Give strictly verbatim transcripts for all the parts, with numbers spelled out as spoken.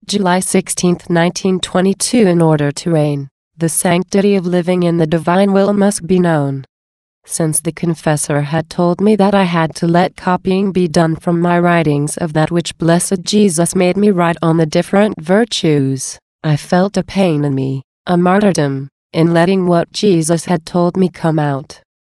July sixteenth, nineteen twenty-two. In order to reign, the sanctity of living in the divine will must be known. Since the confessor had told me that I had to let copying be done from my writings of that which blessed Jesus made me write on the different virtues, I felt a pain in me, a martyrdom, in letting what Jesus had told me come out.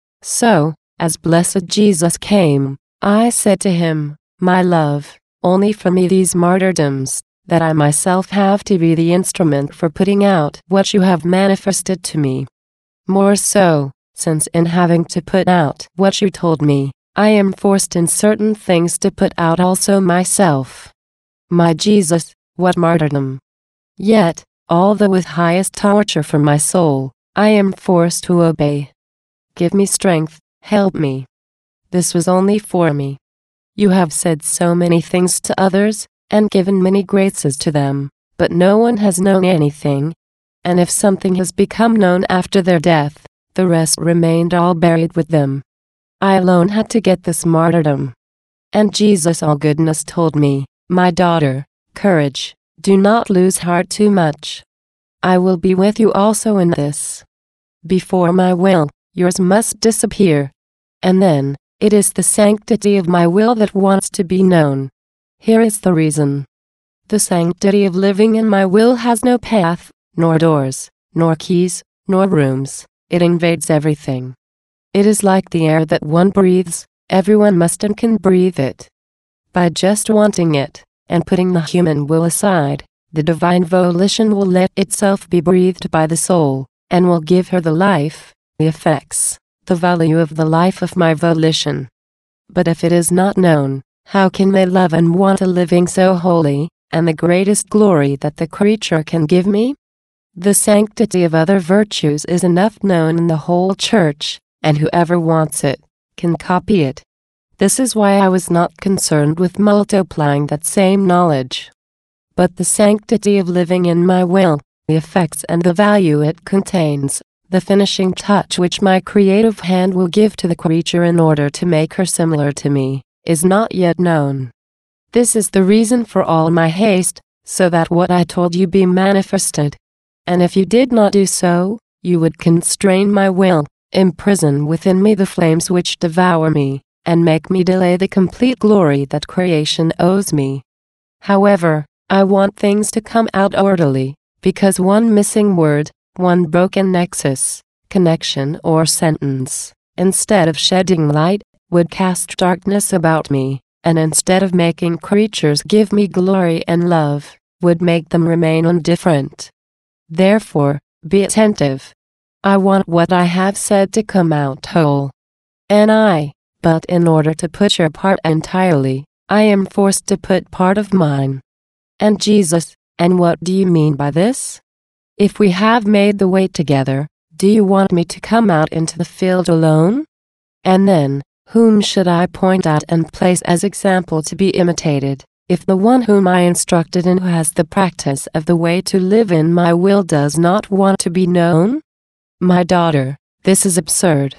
So, as blessed Jesus came, I said to him, "My love, only for me these martyrdoms, that I myself have to be the instrument for putting out what you have manifested to me. More so, since in having to put out what you told me, I am forced in certain things to put out also myself. My Jesus, what martyrdom! Yet, although with highest torture for my soul, I am forced to obey. Give me strength, help me. This was only for me. You have said so many things to others, and given many graces to them, but no one has known anything. And if something has become known after their death, the rest remained all buried with them. I alone had to get this martyrdom." And Jesus all goodness told me, "My daughter, courage, do not lose heart too much. I will be with you also in this. Before my will, yours must disappear. And then, it is the sanctity of my will that wants to be known. Here is the reason. The sanctity of living in my will has no path, nor doors, nor keys, nor rooms. It invades everything. It is like the air that one breathes, everyone must and can breathe it. By just wanting it, and putting the human will aside, the divine volition will let itself be breathed by the soul, and will give her the life, the effects, the value of the life of my volition. But if it is not known, how can they love and want a living so holy, and the greatest glory that the creature can give me? The sanctity of other virtues is enough known in the whole church, and whoever wants it, can copy it. This is why I was not concerned with multiplying that same knowledge. But the sanctity of living in my will, the effects and the value it contains, the finishing touch which my creative hand will give to the creature in order to make her similar to me, is not yet known. This is the reason for all my haste, so that what I told you be manifested. And if you did not do so, you would constrain my will, imprison within me the flames which devour me, and make me delay the complete glory that creation owes me. However, I want things to come out orderly, because one missing word, one broken nexus, connection or sentence, instead of shedding light, would cast darkness about me, and instead of making creatures give me glory and love, would make them remain indifferent. Therefore, be attentive. I want what I have said to come out whole. And I, but in order to put your part entirely, I am forced to put part of mine. And Jesus, and what do you mean by this? If we have made the way together, do you want me to come out into the field alone? And then, whom should I point out and place as example to be imitated, if the one whom I instructed and who has the practice of the way to live in my will does not want to be known? My daughter, this is absurd.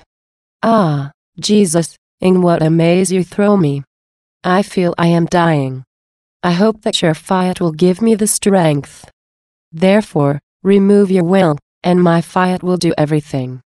Ah, Jesus, in what a maze you throw me. I feel I am dying. I hope that your fiat will give me the strength. Therefore, remove your will, and my fiat will do everything.